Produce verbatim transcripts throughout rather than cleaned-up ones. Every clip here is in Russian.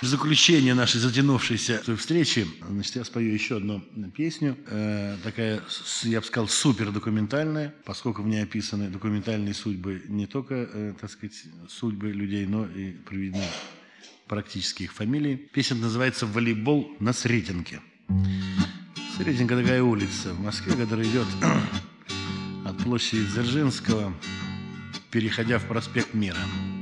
В заключение нашей затянувшейся встречи, значит, я спою еще одну песню, э, такая, я бы сказал, супердокументальная, поскольку в ней описаны документальные судьбы не только, э, так сказать, судьбы людей, но и приведены практически их фамилии. Песня называется «Волейбол на Сретенке». Сретенка такая улица в Москве, которая идет от площади Дзержинского, переходя в проспект Мира.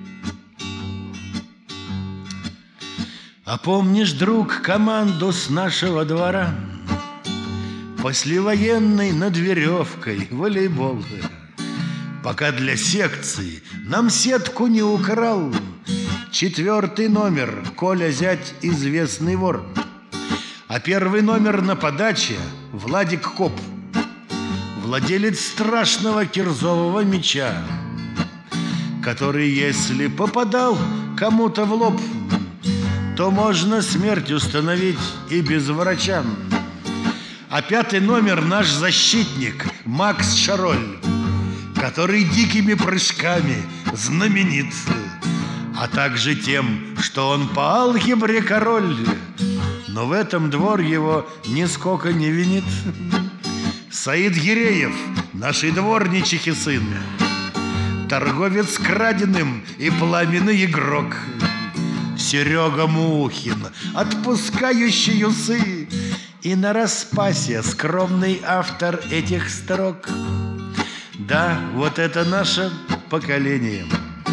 А помнишь, друг, команду с нашего двора? Послевоенный над веревкой волейбол. Пока для секции нам сетку не украл четвертый номер Коля зять известный вор. А первый номер на подаче Владик Коп, владелец страшного кирзового мяча, который, если попадал кому-то в лоб, то можно смерть установить и без врача. А пятый номер наш защитник Макс Шароль, который дикими прыжками знаменит, а также тем, что он по алгебре король. Но в этом двор его нисколько не винит. Саид Гиреев, нашей дворничихи сын, торговец краденым и пламенный игрок. Серега Мухин, отпускающий усы, и нараспасе скромный автор этих строк. Да, вот это наше поколение,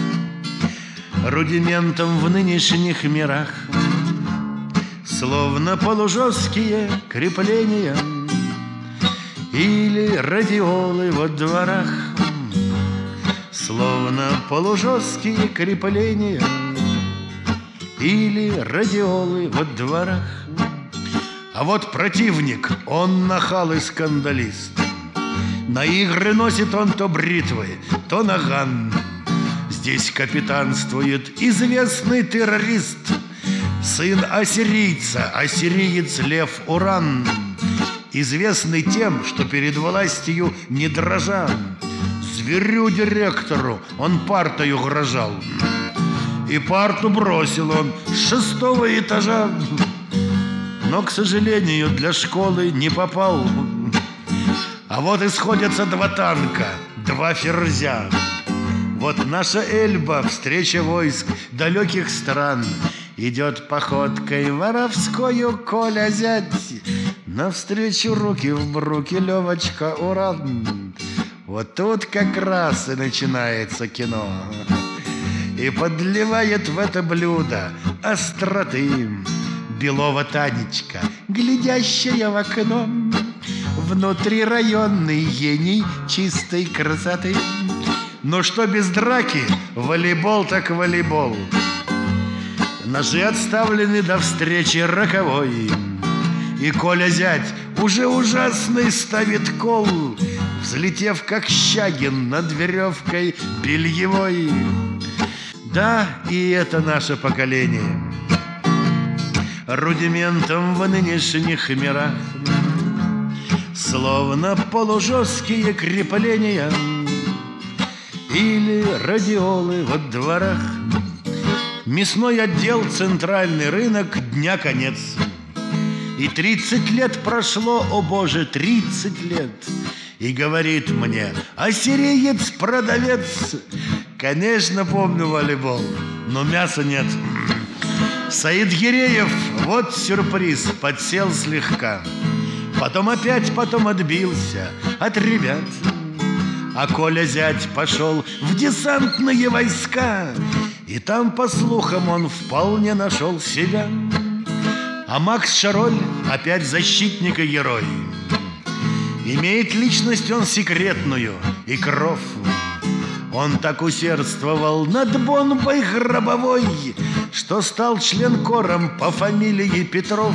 рудиментом в нынешних мирах, словно полужесткие крепления или радиолы во дворах, словно полужесткие крепления или радиолы во дворах. А вот противник, он нахал и скандалист. На игры носит он то бритвы, то наган. Здесь капитанствует известный террорист, сын ассирийца, ассириец Лев Уран, известный тем, что перед властью не дрожал. Зверю-директору он партою угрожал, и парту бросил он с шестого этажа, но, к сожалению, для школы не попал. А вот и сходятся два танка, два ферзя. Вот наша Эльба, встреча войск далеких стран, идет походкой воровскою Коля зять, навстречу руки в руки Левочка Уран. Вот тут как раз и начинается кино, и подливает в это блюдо остроты Белова Танечка, глядящая в окно, внутрирайонный гений чистой красоты. Но что без драки, волейбол так волейбол. Ножи отставлены до встречи роковой, и Коля зять уже ужасный ставит кол, взлетев как Щагин над веревкой бельевой. Да, и это наше поколение, рудиментом в нынешних мирах, словно полужесткие крепления или радиолы во дворах. Мясной отдел, центральный рынок, дня конец. И тридцать лет прошло, о боже, тридцать лет. И говорит мне ассириец-продавец: конечно, помню волейбол, но мяса нет. Саид Гиреев, вот сюрприз, подсел слегка, потом опять, потом отбился от ребят. А Коля зять пошел в десантные войска, и там, по слухам, он вполне нашел себя. А Макс Шароль опять защитник и герой. Имеет личность он секретную и кров. Он так усердствовал над бомбой гробовой, что стал членкором по фамилии Петров.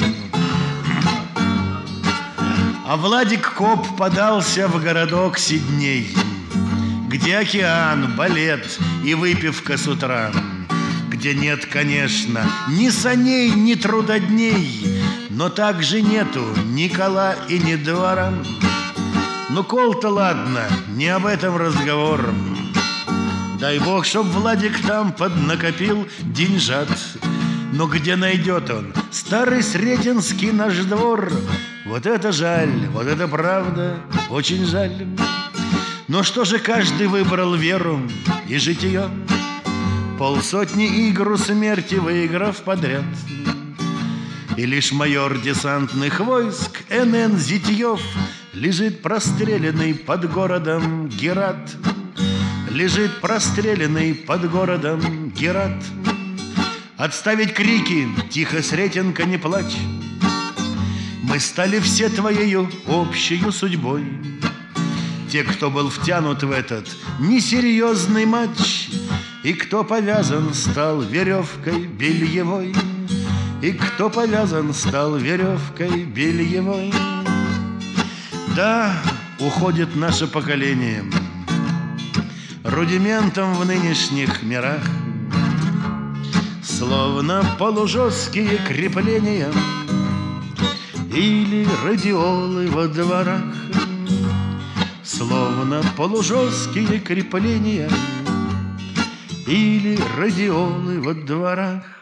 А Владик Коп подался в городок Сидней, где океан, балет и выпивка с утра, где нет, конечно, ни саней, ни трудодней, но также нету ни кола и ни двора. Ну, кол-то ладно, не об этом разговор. Дай бог, чтоб Владик там поднакопил деньжат. Но где найдет он старый Сретенский наш двор? Вот это жаль, вот это правда, очень жаль. Но что же каждый выбрал веру и житие, полсотни игру смерти выиграв подряд. И лишь майор десантных войск эн эн Зитьев лежит простреленный под городом Герат. Лежит простреленный под городом Герат. Отставить крики, тихо, Сретенка, не плачь. Мы стали все твоею общею судьбой. Те, кто был втянут в этот несерьезный матч, и кто повязан стал веревкой бельевой, и кто повязан стал веревкой бельевой. Да, уходит наше поколение рудиментом в нынешних мирах, словно полужесткие крепления или радиолы во дворах. Словно полужесткие крепления или радиолы во дворах.